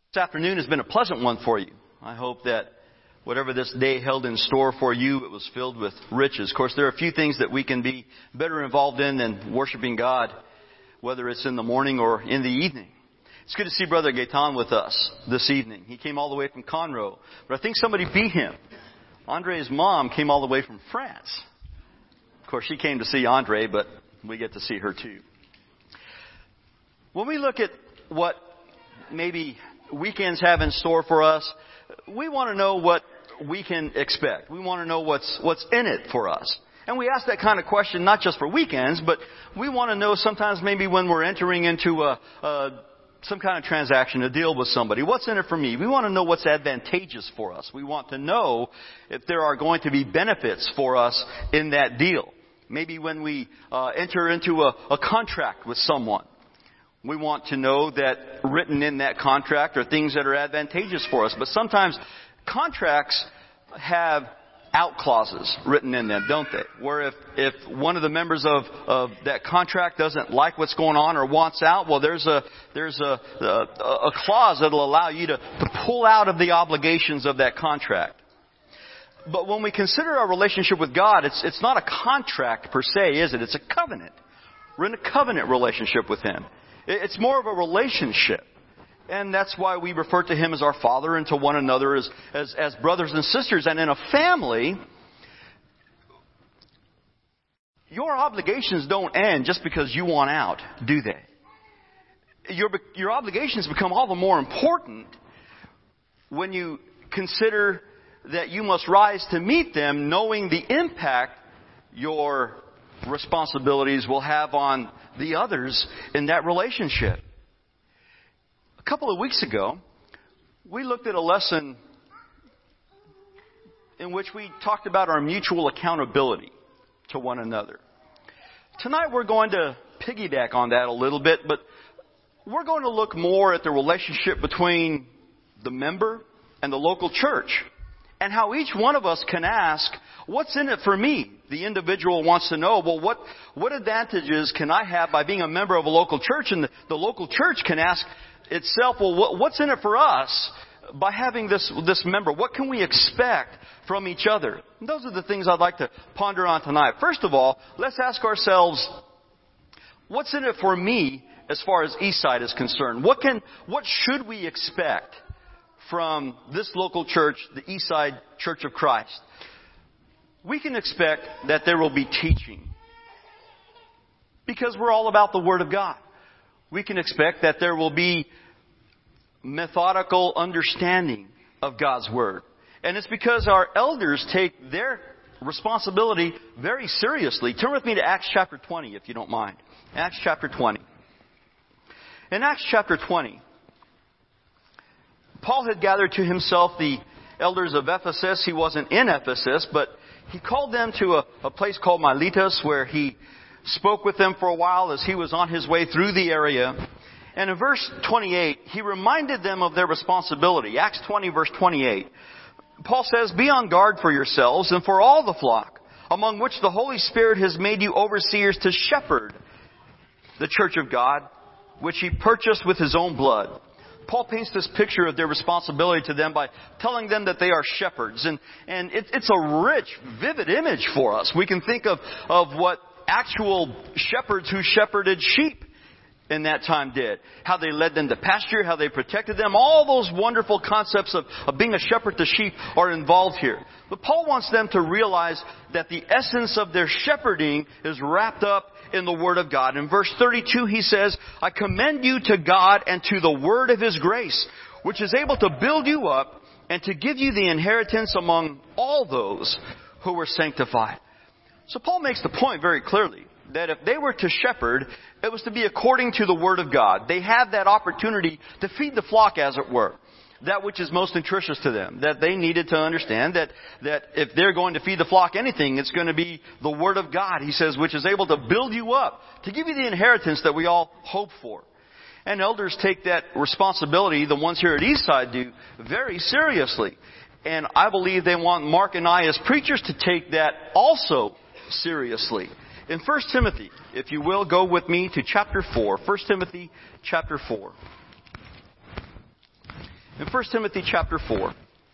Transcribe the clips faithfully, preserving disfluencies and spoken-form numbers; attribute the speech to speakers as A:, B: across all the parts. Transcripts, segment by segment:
A: This afternoon has been a pleasant one for you. I hope that whatever this day held in store for you, it was filled with riches. Of course, there are a few things that we can be better involved in than worshiping God, whether it's in the morning or in the evening. It's good to see Brother Gaetan with us this evening. He came all the way from Conroe, but I think somebody beat him. Andre's mom came all the way from France. Of course, she came to see Andre, but we get to see her too. When we look at what maybe weekends have in store for us, we want to know what we can expect. We want to know what's what's in it for us. And we ask that kind of question not just for weekends, but we want to know sometimes maybe when we're entering into a, a some kind of transaction, a deal with somebody. What's in it for me? We want to know what's advantageous for us. We want to know if there are going to be benefits for us in that deal. Maybe when we uh, enter into a, a contract with someone, we want to know that written in that contract are things that are advantageous for us. But sometimes contracts have out clauses written in them, don't they? Where if, if one of the members of, of that contract doesn't like what's going on or wants out, well, there's a there's a, a, a clause that'll allow you to, to pull out of the obligations of that contract. But when we consider our relationship with God, it's it's not a contract per se, is it? It's a covenant. We're in a covenant relationship with Him. It's more of a relationship. And that's why we refer to Him as our Father and to one another as, as, as brothers and sisters. And in a family, your obligations don't end just because you want out, do they? Your, your obligations become all the more important when you consider that you must rise to meet them, knowing the impact your responsibilities will have on the others in that relationship. A couple of weeks ago, we looked at a lesson in which we talked about our mutual accountability to one another. Tonight we're going to piggyback on that a little bit, but we're going to look more at the relationship between the member and the local church, and how each one of us can ask, what's in it for me? The individual wants to know, well, what, what advantages can I have by being a member of a local church? And the, the local church can ask itself, well, what, what's in it for us by having this, this member? What can we expect from each other? And those are the things I'd like to ponder on tonight. First of all, let's ask ourselves, what's in it for me as far as Eastside is concerned? What can, what should we expect from this local church, the Eastside Church of Christ? We can expect that there will be teaching, because we're all about the Word of God. We can expect that there will be methodical understanding of God's Word. And it's because our elders take their responsibility very seriously. Turn with me to Acts chapter twenty, if you don't mind. Acts chapter twenty. In Acts chapter twenty, Paul had gathered to himself the elders of Ephesus. He wasn't in Ephesus, but he called them to a, a place called Miletus, where he spoke with them for a while as he was on his way through the area. And in verse twenty-eight, he reminded them of their responsibility. Acts twenty, verse twenty-eight. Paul says, "Be on guard for yourselves and for all the flock, among which the Holy Spirit has made you overseers to shepherd the church of God, which He purchased with His own blood." Paul paints this picture of their responsibility to them by telling them that they are shepherds. And, and it, it's a rich, vivid image for us. We can think of, of what actual shepherds who shepherded sheep in that time did. How they led them to pasture, how they protected them. All those wonderful concepts of, of being a shepherd to sheep are involved here. But Paul wants them to realize that the essence of their shepherding is wrapped up in the Word of God. In verse thirty-two, he says, "I commend you to God and to the Word of His grace, which is able to build you up and to give you the inheritance among all those who were sanctified." So Paul makes the point very clearly that if they were to shepherd, it was to be according to the Word of God. They had that opportunity to feed the flock, as it were. That which is most nutritious to them. That they needed to understand that, that if they're going to feed the flock anything, it's going to be the Word of God, he says, which is able to build you up, to give you the inheritance that we all hope for. And elders take that responsibility, the ones here at Eastside do, very seriously. And I believe they want Mark and I as preachers to take that also seriously. In First Timothy, if you will, go with me to chapter four. First Timothy chapter four. In First Timothy chapter four.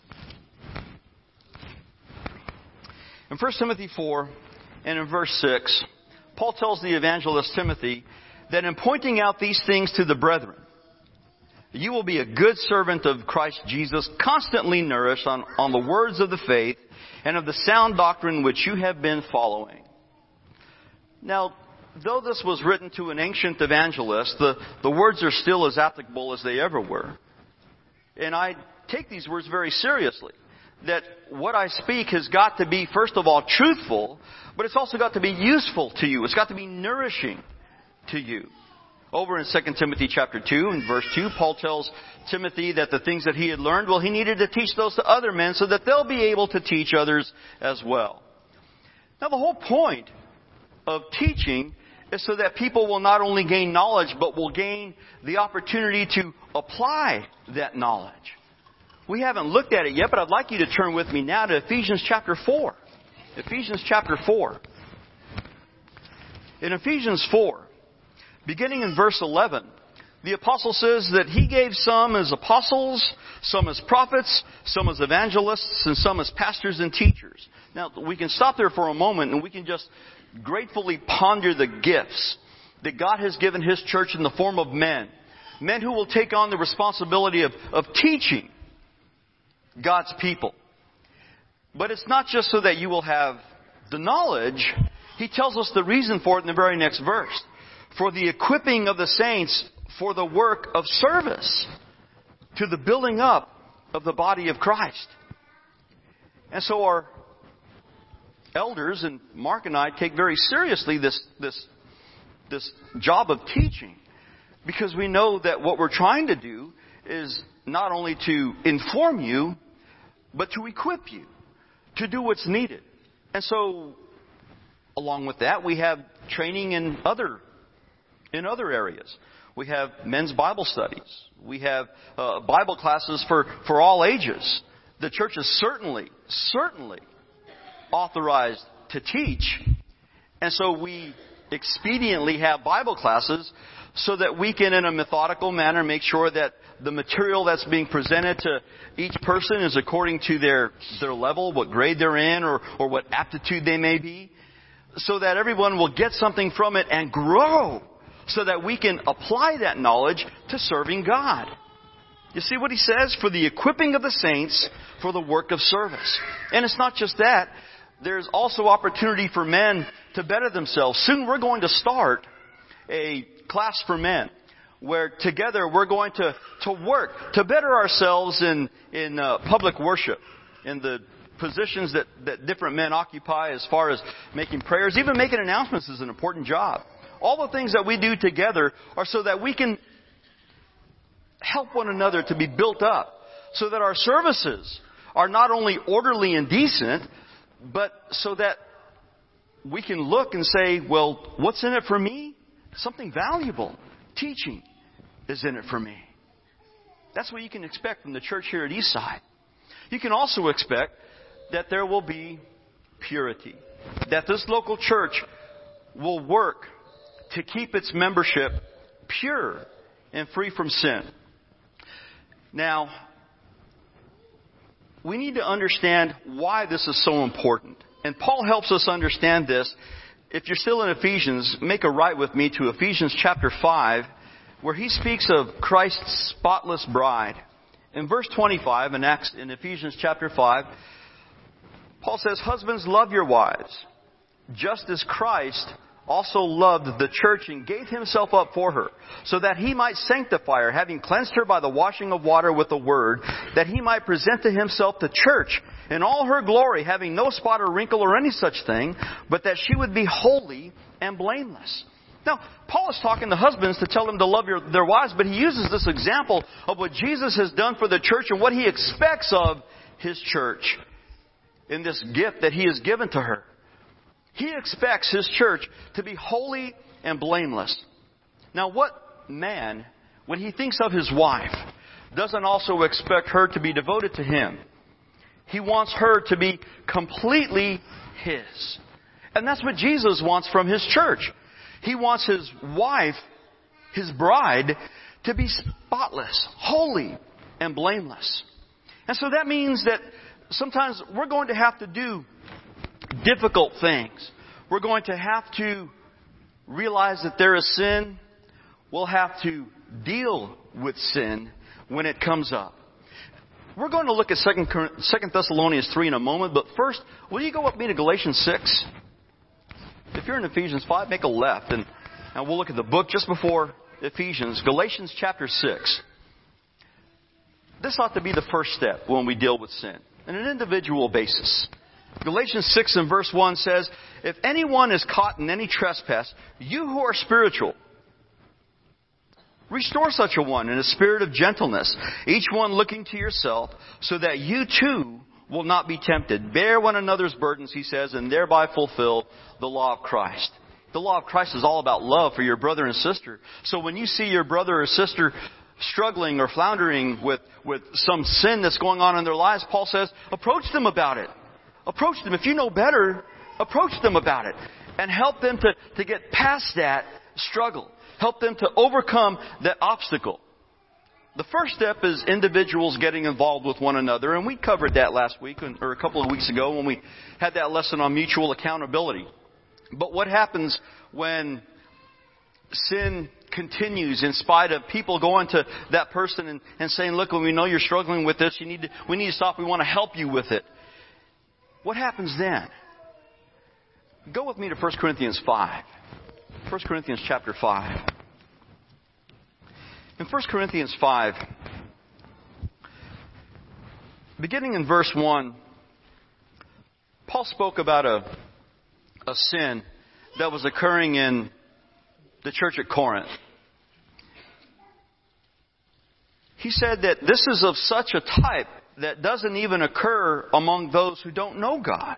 A: In First Timothy four and in verse six, Paul tells the evangelist Timothy that in pointing out these things to the brethren, you will be a good servant of Christ Jesus, constantly nourished on, on the words of the faith and of the sound doctrine which you have been following. Now, though this was written to an ancient evangelist, the, the words are still as applicable as they ever were. And I take these words very seriously. That what I speak has got to be, first of all, truthful, but it's also got to be useful to you. It's got to be nourishing to you. Over in Second Timothy chapter two, in verse two, Paul tells Timothy that the things that he had learned, well, he needed to teach those to other men so that they'll be able to teach others as well. Now, the whole point of teaching is so that people will not only gain knowledge, but will gain the opportunity to apply that knowledge. We haven't looked at it yet, but I'd like you to turn with me now to Ephesians chapter four. Ephesians chapter four. In Ephesians four, beginning in verse eleven, the apostle says that he gave some as apostles, some as prophets, some as evangelists, and some as pastors and teachers. Now, we can stop there for a moment and we can just gratefully ponder the gifts that God has given His church in the form of men. Men who will take on the responsibility of, of teaching God's people. But it's not just so that you will have the knowledge. He tells us the reason for it in the very next verse. For the equipping of the saints for the work of service to the building up of the body of Christ. And so our elders, and Mark and I, take very seriously this, this, this job of teaching. Because we know that what we're trying to do is not only to inform you, but to equip you to do what's needed. And so, along with that, we have training in other in other areas. We have men's Bible studies. We have uh, Bible classes for, for all ages. The church is certainly, certainly authorized to teach. And so we expediently have Bible classes so that we can, in a methodical manner, make sure that the material that's being presented to each person is according to their, their level, what grade they're in, or, or what aptitude they may be, so that everyone will get something from it and grow, so that we can apply that knowledge to serving God. You see what he says? For the equipping of the saints for the work of service. And it's not just that. There's also opportunity for men to better themselves. Soon we're going to start a class for men where together we're going to, to work to better ourselves in, in uh, public worship, in the positions that, that different men occupy as far as making prayers. Even making announcements is an important job. All the things that we do together are so that we can help one another to be built up, so that our services are not only orderly and decent, but so that we can look and say, well, what's in it for me? Something valuable. Teaching is in it for me. That's what you can expect from the church here at Eastside. You can also expect that there will be purity. That this local church will work to keep its membership pure and free from sin. Now, we need to understand why this is so important. And Paul helps us understand this. If you're still in Ephesians, make a right with me to Ephesians chapter five, where he speaks of Christ's spotless bride. In verse twenty-five, in, Acts, in Ephesians chapter five, Paul says, "Husbands, love your wives, just as Christ also loved the church and gave himself up for her, so that he might sanctify her, having cleansed her by the washing of water with the word, that he might present to himself the church in all her glory, having no spot or wrinkle or any such thing, but that she would be holy and blameless." Now, Paul is talking to husbands to tell them to love your, their wives, but he uses this example of what Jesus has done for the church and what he expects of his church in this gift that he has given to her. He expects his church to be holy and blameless. Now, what man, when he thinks of his wife, doesn't also expect her to be devoted to him? He wants her to be completely his. And that's what Jesus wants from his church. He wants his wife, his bride, to be spotless, holy, and blameless. And so that means that sometimes we're going to have to do difficult things. We're going to have to realize that there is sin. We'll have to deal with sin when it comes up. We're going to look at Second Thessalonians three in a moment, but first, will you go with me to Galatians six? If you're in Ephesians five, make a left, and, and we'll look at the book just before Ephesians, Galatians chapter six. This ought to be the first step when we deal with sin, on an individual basis. Galatians six and verse one says, if anyone is caught in any trespass, you who are spiritual, restore such a one in a spirit of gentleness, each one looking to yourself, so that you too will not be tempted. Bear one another's burdens, he says, and thereby fulfill the law of Christ. The law of Christ is all about love for your brother and sister. So when you see your brother or sister struggling or floundering with, with some sin that's going on in their lives, Paul says, approach them about it. Approach them. If you know better, approach them about it. And help them to, to get past that struggle. Help them to overcome that obstacle. The first step is individuals getting involved with one another. And we covered that last week, or a couple of weeks ago, when we had that lesson on mutual accountability. But what happens when sin continues in spite of people going to that person and, and saying, look, when we know you're struggling with this, you need to, we need to stop. We want to help you with it. What happens then? Go with me to First Corinthians five. First Corinthians chapter five. In First Corinthians five, beginning in verse one, Paul spoke about a, a sin that was occurring in the church at Corinth. He said that this is of such a type that doesn't even occur among those who don't know God.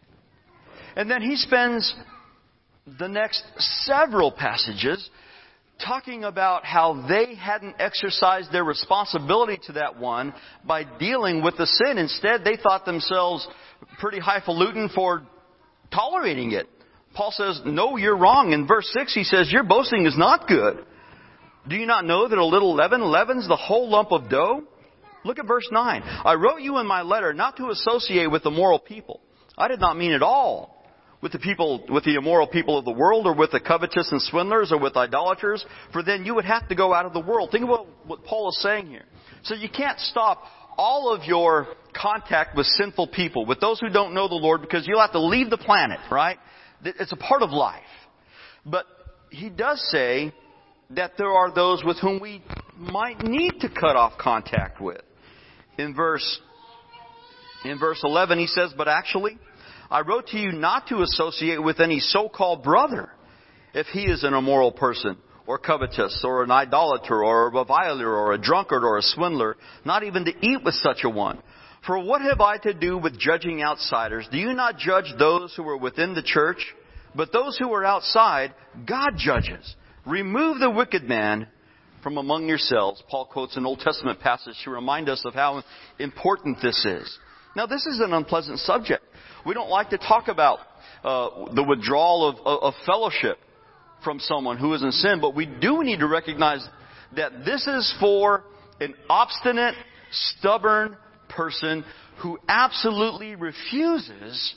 A: And then he spends the next several passages talking about how they hadn't exercised their responsibility to that one by dealing with the sin. Instead, they thought themselves pretty highfalutin for tolerating it. Paul says, no, you're wrong. In verse six, he says, your boasting is not good. Do you not know that a little leaven leavens the whole lump of dough? Look at verse nine. I wrote you in my letter not to associate with immoral people. I did not mean at all with the people, with the immoral people of the world, or with the covetous and swindlers, or with idolaters, for then you would have to go out of the world. Think about what Paul is saying here. So you can't stop all of your contact with sinful people, with those who don't know the Lord, because you'll have to leave the planet, right? It's a part of life. But he does say that there are those with whom we might need to cut off contact with. In verse, in verse eleven, he says, but actually, I wrote to you not to associate with any so-called brother if he is an immoral person, or covetous, or an idolater, or a reviler, or a drunkard, or a swindler, not even to eat with such a one. For what have I to do with judging outsiders? Do you not judge those who are within the church? But those who are outside, God judges. Remove the wicked man from among yourselves. Paul quotes an Old Testament passage to remind us of how important this is. Now, this is an unpleasant subject. We don't like to talk about uh, the withdrawal of, of, of fellowship from someone who is in sin, but we do need to recognize that this is for an obstinate, stubborn person who absolutely refuses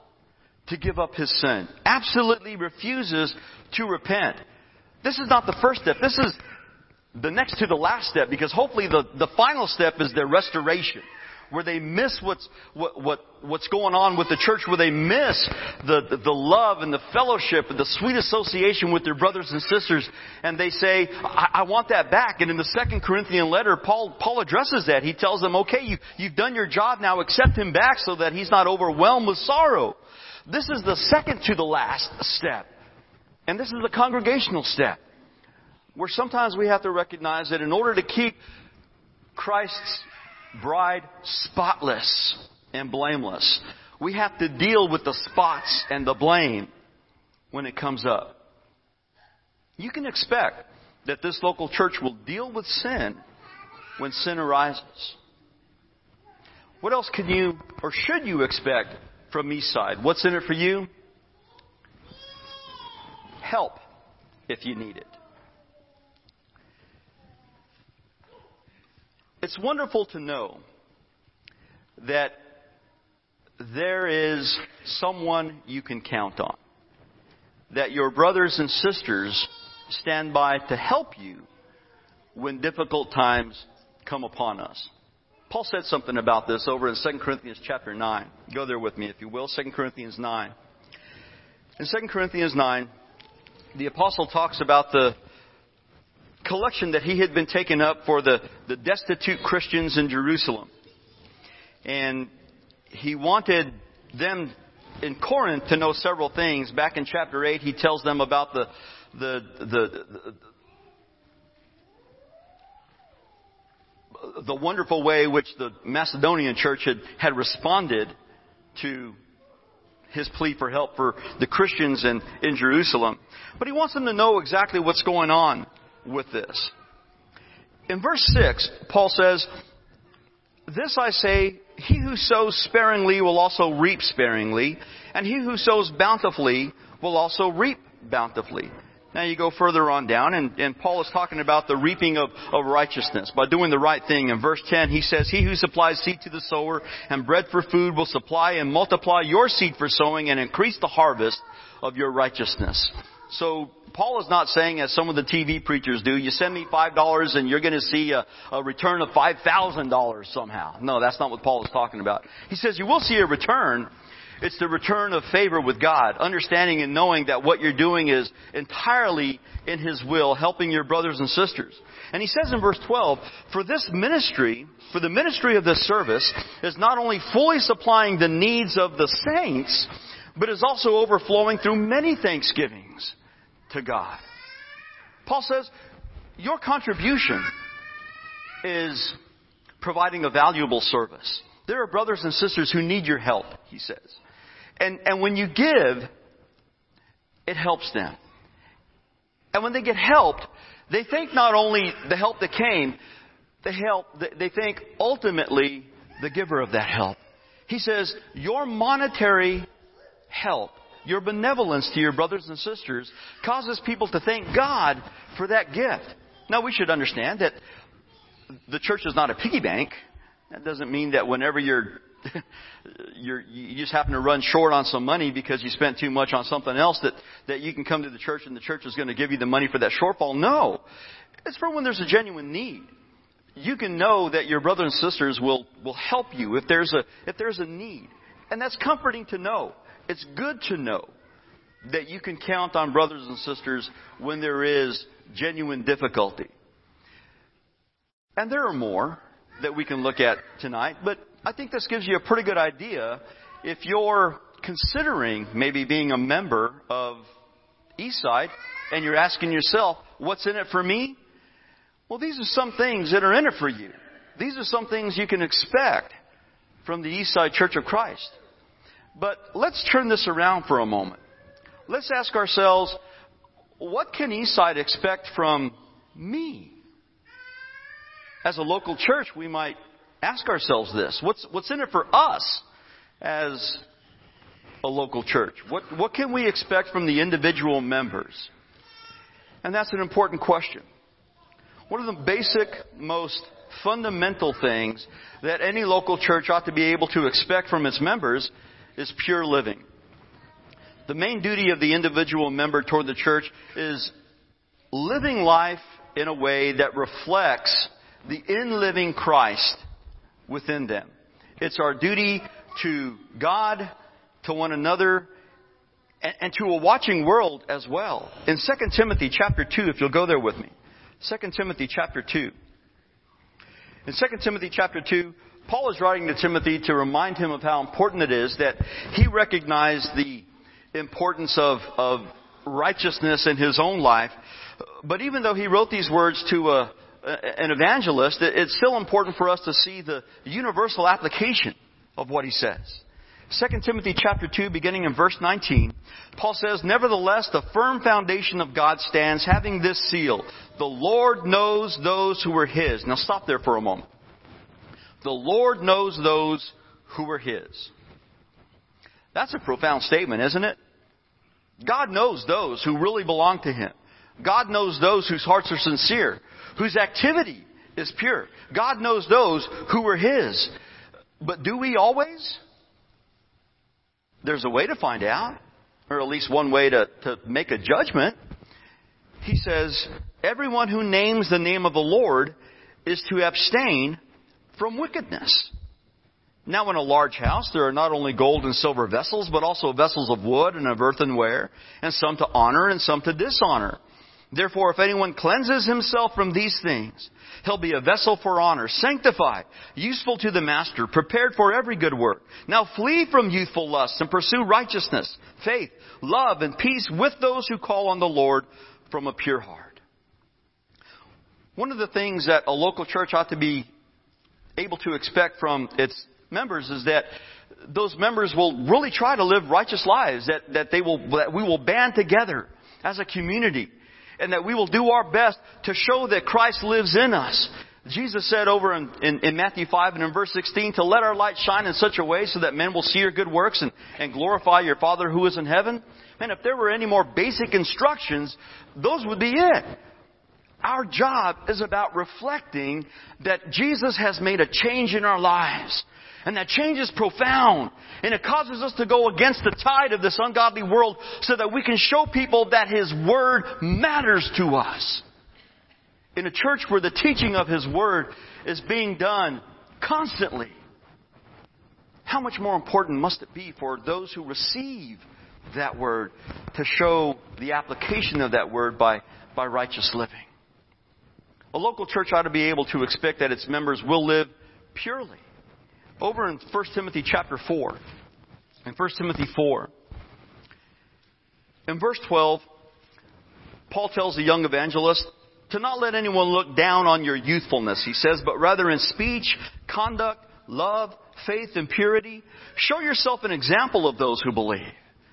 A: to give up his sin, absolutely refuses to repent. This is not the first step. This is the next to the last step, because hopefully the, the final step is their restoration, where they miss what's what, what what's going on with the church, where they miss the, the, the love and the fellowship and the sweet association with their brothers and sisters, and they say, I, I want that back. And in the Second Corinthian letter, Paul Paul addresses that. He tells them, okay, you, you've done your job, now accept him back so that he's not overwhelmed with sorrow. This is the second to the last step. And this is the congregational step, where sometimes we have to recognize that in order to keep Christ's bride spotless and blameless, we have to deal with the spots and the blame when it comes up. You can expect that this local church will deal with sin when sin arises. What else can you or should you expect from Eastside? What's in it for you? Help if you need it. It's wonderful to know that there is someone you can count on. That your brothers and sisters stand by to help you when difficult times come upon us. Paul said something about this over in Second Corinthians chapter nine. Go there with me, if you will. Second Corinthians nine. In Second Corinthians nine, the apostle talks about the collection that he had been taking up for the, the destitute Christians in Jerusalem. And he wanted them in Corinth to know several things. Back in chapter eight, he tells them about the the the, the the wonderful way which the Macedonian church had, had responded to his plea for help for the Christians in, in Jerusalem. But he wants them to know exactly what's going on with this. In verse six, Paul says, "This I say, he who sows sparingly will also reap sparingly, and he who sows bountifully will also reap bountifully." Now you go further on down, and, and Paul is talking about the reaping of, of righteousness by doing the right thing. In verse ten, he says, "He who supplies seed to the sower and bread for food will supply and multiply your seed for sowing and increase the harvest of your righteousness." So Paul is not saying, as some of the T V preachers do, you send me five dollars and you're going to see a, a return of five thousand dollars somehow. No, that's not what Paul is talking about. He says you will see a return. It's the return of favor with God, understanding and knowing that what you're doing is entirely in His will, helping your brothers and sisters. And he says in verse twelve, "For this ministry, for the ministry of this service, is not only fully supplying the needs of the saints, but is also overflowing through many thanksgivings to God." Paul says, your contribution is providing a valuable service. There are brothers and sisters who need your help, he says. And, and when you give, it helps them. And when they get helped, they think not only the help that came, they help, they think ultimately the giver of that help. He says, your monetary help, your benevolence to your brothers and sisters causes people to thank God for that gift. Now we should understand that the church is not a piggy bank. That doesn't mean that whenever you're, you're, you just happen to run short on some money because you spent too much on something else that, that you can come to the church and the church is going to give you the money for that shortfall. No. It's for when there's a genuine need. You can know that your brothers and sisters will, will help you if there's a, if there's a need. And that's comforting to know. It's good to know that you can count on brothers and sisters when there is genuine difficulty. And there are more that we can look at tonight, but I think this gives you a pretty good idea if you're considering maybe being a member of Eastside and you're asking yourself, what's in it for me? Well, these are some things that are in it for you. These are some things you can expect from the Eastside Church of Christ. But let's turn this around for a moment. Let's ask ourselves, what can Eastside expect from me? As a local church, we might ask ourselves this. What's, what's in it for us as a local church? What, what can we expect from the individual members? And that's an important question. One of the basic, most fundamental things that any local church ought to be able to expect from its members is pure living. The main duty of the individual member toward the church is living life in a way that reflects the in-living Christ within them. It's our duty to God, to one another, and, and to a watching world as well. In Second Timothy chapter two, if you'll go there with me. Second Timothy chapter two. In Second Timothy chapter two, Paul is writing to Timothy to remind him of how important it is that he recognize the importance of, of righteousness in his own life. But even though he wrote these words to a an evangelist, it's still important for us to see the universal application of what he says. Second Timothy chapter two, beginning in verse nineteen, Paul says, "Nevertheless, the firm foundation of God stands, having this seal: the Lord knows those who are His." Now stop there for a moment. The Lord knows those who are His. That's a profound statement, isn't it? God knows those who really belong to Him. God knows those whose hearts are sincere, whose activity is pure. God knows those who are His. But do we always? There's a way to find out, or at least one way to, to make a judgment. He says, everyone who names the name of the Lord is to abstain from wickedness. Now in a large house there are not only gold and silver vessels, but also vessels of wood and of earthenware, and some to honor and some to dishonor. Therefore, if anyone cleanses himself from these things, he'll be a vessel for honor, sanctified, useful to the master, prepared for every good work. Now flee from youthful lusts and pursue righteousness, faith, love, and peace with those who call on the Lord from a pure heart. One of the things that a local church ought to be able to expect from its members is that those members will really try to live righteous lives, that, that they will, that we will band together as a community, and that we will do our best to show that Christ lives in us. Jesus said over in, in, in Matthew five and in verse sixteen, to let our light shine in such a way so that men will see your good works and, and glorify your Father who is in heaven. Man, if there were any more basic instructions, those would be it. Our job is about reflecting that Jesus has made a change in our lives. And that change is profound. And it causes us to go against the tide of this ungodly world so that we can show people that His Word matters to us. In a church where the teaching of His Word is being done constantly, how much more important must it be for those who receive that Word to show the application of that Word by, by righteous living? A local church ought to be able to expect that its members will live purely. Over in First Timothy chapter four, in First Timothy four, in verse twelve, Paul tells the young evangelist to not let anyone look down on your youthfulness, he says, but rather in speech, conduct, love, faith, and purity, show yourself an example of those who believe.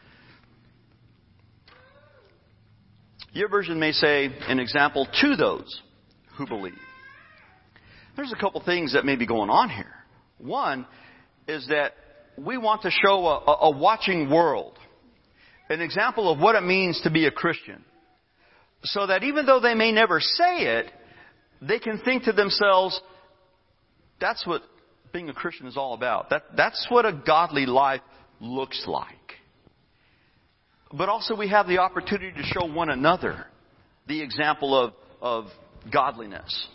A: Your version may say an example to those who believe. There's a couple things that may be going on here. One is that we want to show a, a watching world an example of what it means to be a Christian, so that even though they may never say it, they can think to themselves, that's what being a Christian is all about. That, that's what a godly life looks like. But also we have the opportunity to show one another the example of, of godliness.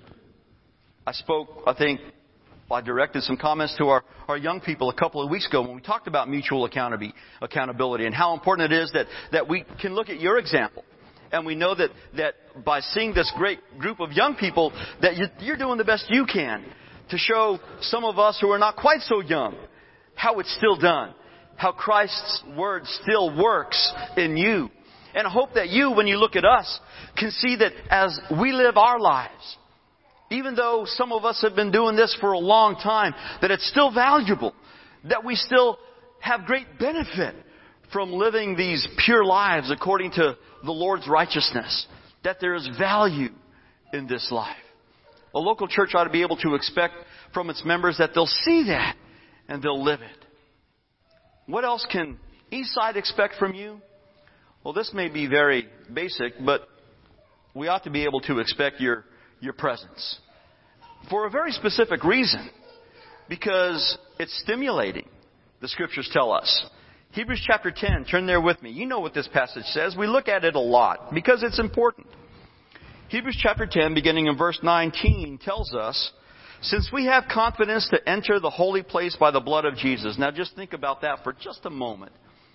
A: I spoke, I think, I directed some comments to our, our young people a couple of weeks ago when we talked about mutual accountability, accountability and how important it is that, that we can look at your example. And we know that, that by seeing this great group of young people, that you, you're doing the best you can to show some of us who are not quite so young how it's still done, how Christ's Word still works in you. And I hope that you, when you look at us, can see that as we live our lives, even though some of us have been doing this for a long time, that it's still valuable, that we still have great benefit from living these pure lives according to the Lord's righteousness, that there is value in this life. A local church ought to be able to expect from its members that they'll see that and they'll live it. What else can Eastside expect from you? Well, this may be very basic, but we ought to be able to expect your your presence. For a very specific reason. Because it's stimulating, the Scriptures tell us. Hebrews chapter ten, turn there with me. You know what this passage says. We look at it a lot because it's important. Hebrews chapter ten, beginning in verse nineteen, tells us, since we have confidence to enter the holy place by the blood of Jesus. Now just think about that for just a moment.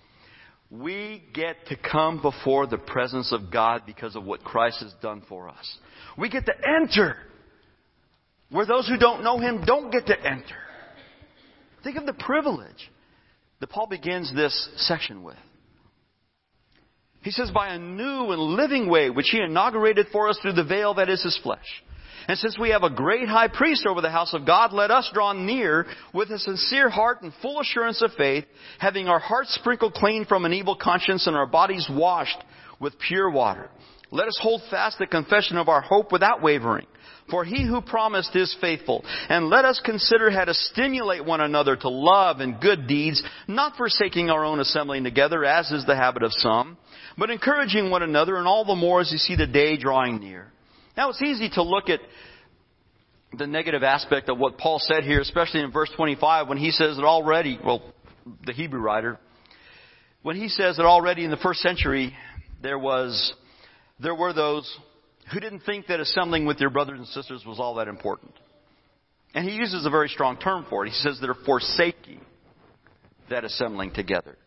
A: We get to come before the presence of God because of what Christ has done for us. We get to enter where those who don't know Him don't get to enter. Think of the privilege that Paul begins this section with. He says, by a new and living way which He inaugurated for us through the veil that is His flesh. And since we have a great high priest over the house of God, let us draw near with a sincere heart and full assurance of faith, having our hearts sprinkled clean from an evil conscience and our bodies washed with pure water. Let us hold fast the confession of our hope without wavering. For He who promised is faithful. And let us consider how to stimulate one another to love and good deeds, not forsaking our own assembling together, as is the habit of some, but encouraging one another, and all the more as you see the day drawing near. Now, it's easy to look at the negative aspect of what Paul said here, especially in verse twenty-five, when he says that already, well, the Hebrew writer, when he says that already in the first century, there was, there were those who didn't think that assembling with your brothers and sisters was all that important. And he uses a very strong term for it. He says they're forsaking that assembling together.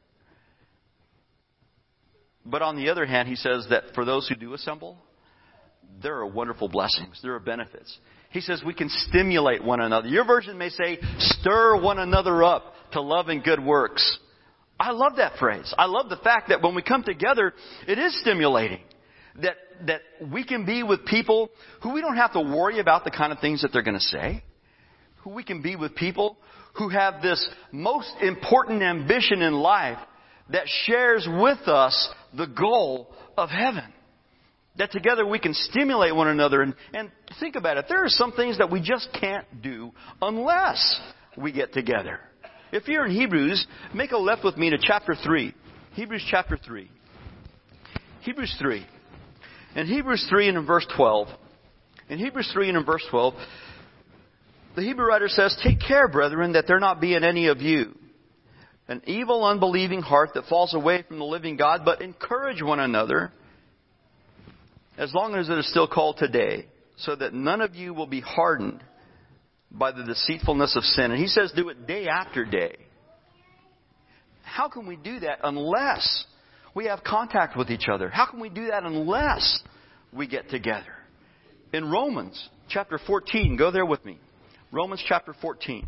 A: But on the other hand, he says that for those who do assemble, there are wonderful blessings. There are benefits. He says we can stimulate one another. Your version may say, stir one another up to love and good works. I love that phrase. I love the fact that when we come together, it is stimulating. That, that we can be with people who we don't have to worry about the kind of things that they're going to say. Who we can be with people who have this most important ambition in life that shares with us the goal of heaven. That together we can stimulate one another. And, and think about it. There are some things that we just can't do unless we get together. If you're in Hebrews, make a left with me to chapter three. Hebrews chapter three. Hebrews three. In Hebrews three and in verse twelve. In Hebrews three and in verse twelve, the Hebrew writer says, "Take care, brethren, that there not be in any of you an evil, unbelieving heart that falls away from the living God, but encourage one another, as long as it is still called today, so that none of you will be hardened by the deceitfulness of sin." And he says do it day after day. How can we do that unless we have contact with each other? How can we do that unless we get together? In Romans chapter fourteen, go there with me. Romans chapter fourteen.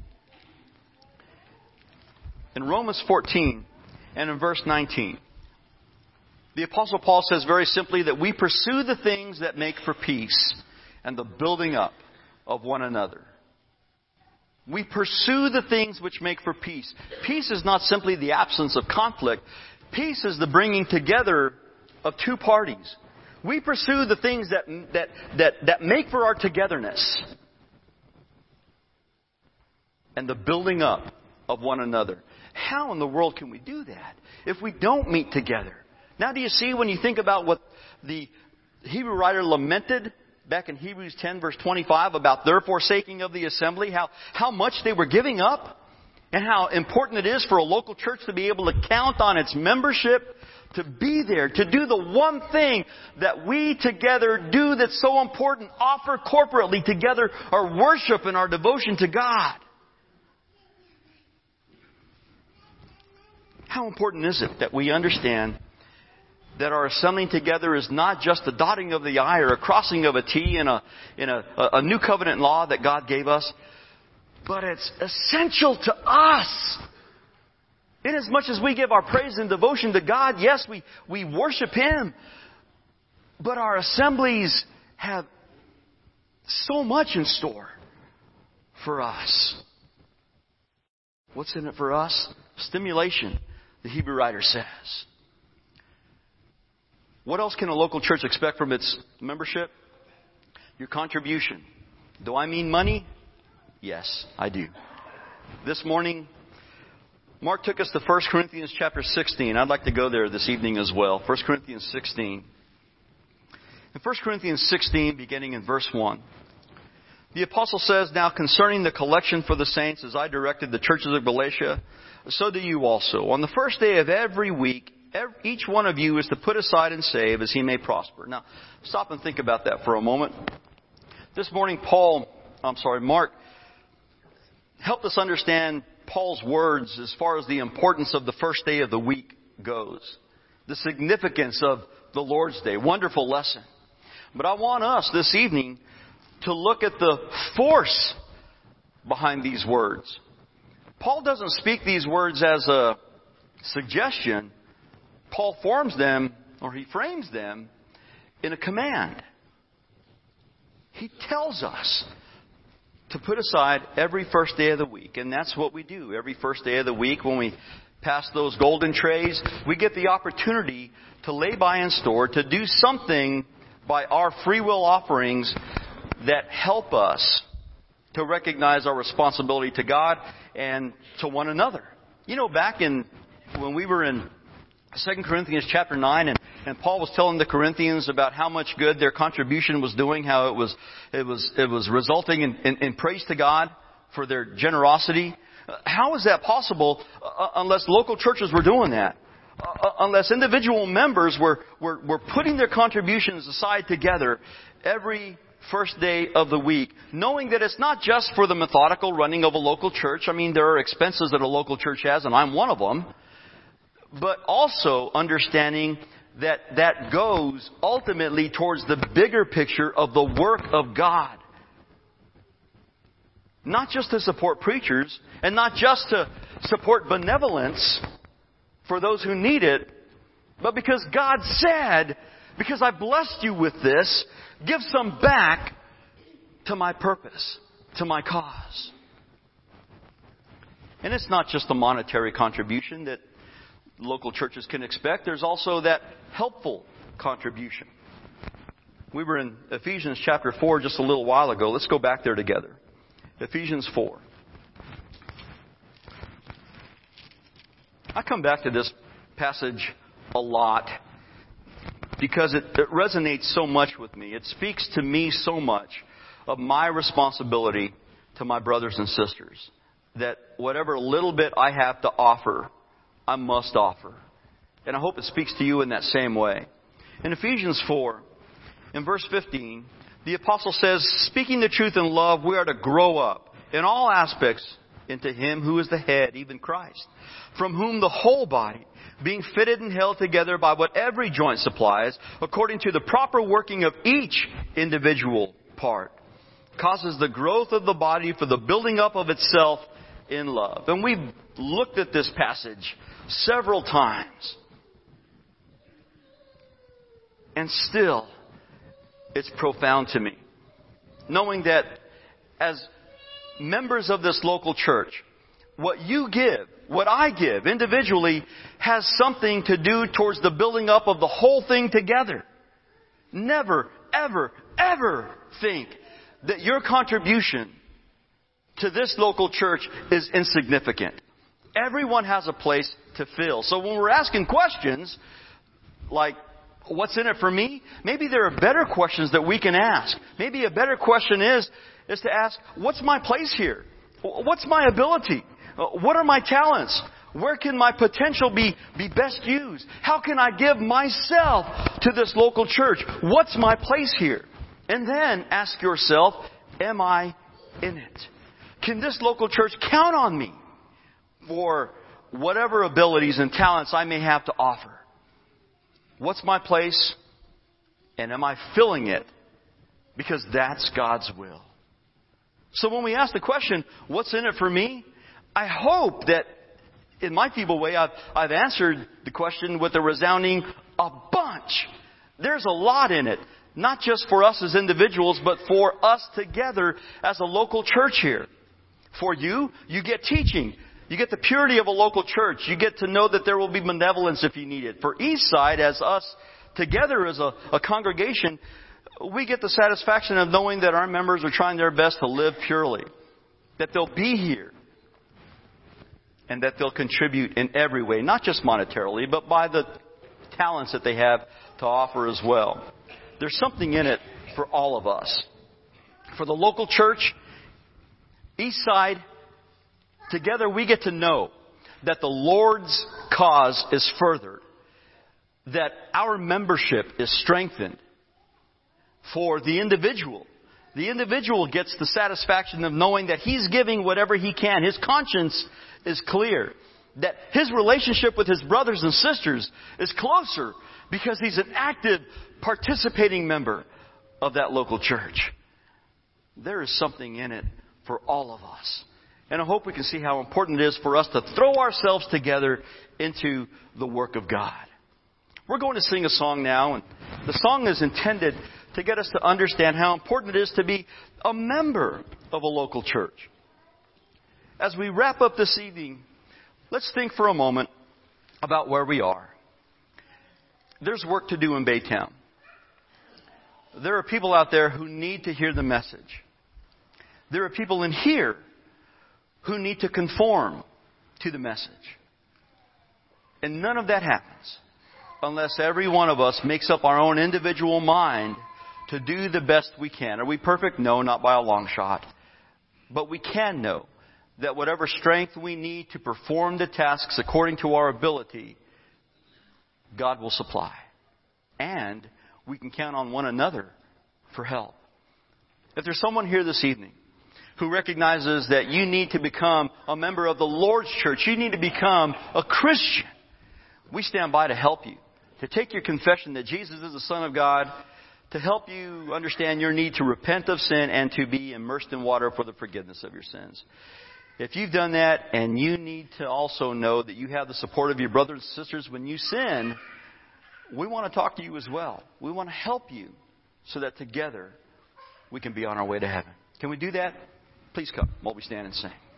A: In Romans fourteen and in verse nineteen, the Apostle Paul says very simply that we pursue the things that make for peace and the building up of one another. We pursue the things which make for peace. Peace is not simply the absence of conflict. Peace is the bringing together of two parties. We pursue the things that, that, that, that make for our togetherness and the building up of one another. How in the world can we do that if we don't meet together? Now, do you see when you think about what the Hebrew writer lamented back in Hebrews ten verse twenty-five about their forsaking of the assembly, how, how much they were giving up, and how important it is for a local church to be able to count on its membership, to be there, to do the one thing that we together do that's so important, offer corporately together our worship and our devotion to God. How important is it that we understand that our assembling together is not just a dotting of the I or a crossing of a T in a, in a, a new covenant law that God gave us, but it's essential to us. Inasmuch as we give our praise and devotion to God, yes, we, we worship Him, but our assemblies have so much in store for us. What's in it for us? Stimulation, the Hebrew writer says. What else can a local church expect from its membership? Your contribution. Do I mean money? Yes, I do. This morning, Mark took us to First Corinthians chapter sixteen. I'd like to go there this evening as well. First Corinthians sixteen. In First Corinthians sixteen, beginning in verse one, the apostle says, "Now concerning the collection for the saints, as I directed the churches of Galatia, so do you also. On the first day of every week, every, each one of you is to put aside and save as he may prosper." Now, stop and think about that for a moment. This morning, Paul, I'm sorry, Mark, helped us understand Paul's words as far as the importance of the first day of the week goes. The significance of the Lord's Day. Wonderful lesson. But I want us this evening to look at the force behind these words. Paul doesn't speak these words as a suggestion. Paul forms them, or he frames them, in a command. He tells us to put aside every first day of the week. And that's what we do. Every first day of the week when we pass those golden trays, we get the opportunity to lay by in store, to do something by our free will offerings that help us to recognize our responsibility to God and to one another. You know, back in when we were in Second Corinthians chapter nine, and, and Paul was telling the Corinthians about how much good their contribution was doing, how it was it was it was resulting in, in, in praise to God for their generosity. How is that possible uh, unless local churches were doing that? Uh, unless individual members were, were were putting their contributions aside together every first day of the week, knowing that it's not just for the methodical running of a local church. I mean, there are expenses that a local church has, and I'm one of them. But also understanding that that goes ultimately towards the bigger picture of the work of God. Not just to support preachers, and not just to support benevolence for those who need it, but because God said, because I blessed you with this, give some back to my purpose, to my cause. And it's not just the monetary contribution that local churches can expect. There's also that helpful contribution. We were in Ephesians chapter four just a little while ago. Let's go back there together. Ephesians four. I come back to this passage a lot because it, it resonates so much with me. It speaks to me so much of my responsibility to my brothers and sisters, that whatever little bit I have to offer, I must offer. And I hope it speaks to you in that same way. In Ephesians four, in verse fifteen, the apostle says, speaking the truth in love, we are to grow up in all aspects into Him who is the head, even Christ, from whom the whole body, being fitted and held together by what every joint supplies, according to the proper working of each individual part, causes the growth of the body for the building up of itself in love. And we've looked at this passage several times. And still, it's profound to me. Knowing that as members of this local church, what you give, what I give individually, has something to do towards the building up of the whole thing together. Never, ever, ever think that your contribution to this local church is insignificant. Everyone has a place to fill. So when we're asking questions like, what's in it for me? Maybe there are better questions that we can ask. Maybe a better question is, is to ask, what's my place here? What's my ability? What are my talents? Where can my potential be, be best used? How can I give myself to this local church? What's my place here? And then ask yourself, am I in it? Can this local church count on me for whatever abilities and talents I may have to offer? What's my place? And am I filling it? Because that's God's will. So when we ask the question, what's in it for me? I hope that in my feeble way I've, I've answered the question with a resounding, a bunch. There's a lot in it. Not just for us as individuals, but for us together as a local church here. For you, you get teaching. You get the purity of a local church. You get to know that there will be benevolence if you need it. For Eastside, as us together as a, a congregation, we get the satisfaction of knowing that our members are trying their best to live purely. That they'll be here. And that they'll contribute in every way. Not just monetarily, but by the talents that they have to offer as well. There's something in it for all of us. For the local church, Eastside, together we get to know that the Lord's cause is furthered. That our membership is strengthened. For the individual, the individual gets the satisfaction of knowing that he's giving whatever he can. His conscience is clear. That his relationship with his brothers and sisters is closer because he's an active, participating member of that local church. There is something in it for all of us. And I hope we can see how important it is for us to throw ourselves together into the work of God. We're going to sing a song now, and the song is intended to get us to understand how important it is to be a member of a local church. As we wrap up this evening, let's think for a moment about where we are. There's work to do in Baytown. There are people out there who need to hear the message. There are people in here who need to conform to the message. And none of that happens unless every one of us makes up our own individual mind to do the best we can. Are we perfect? No, not by a long shot. But we can know that whatever strength we need to perform the tasks according to our ability, God will supply. And we can count on one another for help. If there's someone here this evening who recognizes that you need to become a member of the Lord's church, you need to become a Christian, we stand by to help you, to take your confession that Jesus is the Son of God, to help you understand your need to repent of sin and to be immersed in water for the forgiveness of your sins. If you've done that and you need to also know that you have the support of your brothers and sisters when you sin, we want to talk to you as well. We want to help you so that together we can be on our way to heaven. Can we do that? Please come while we stand and sing.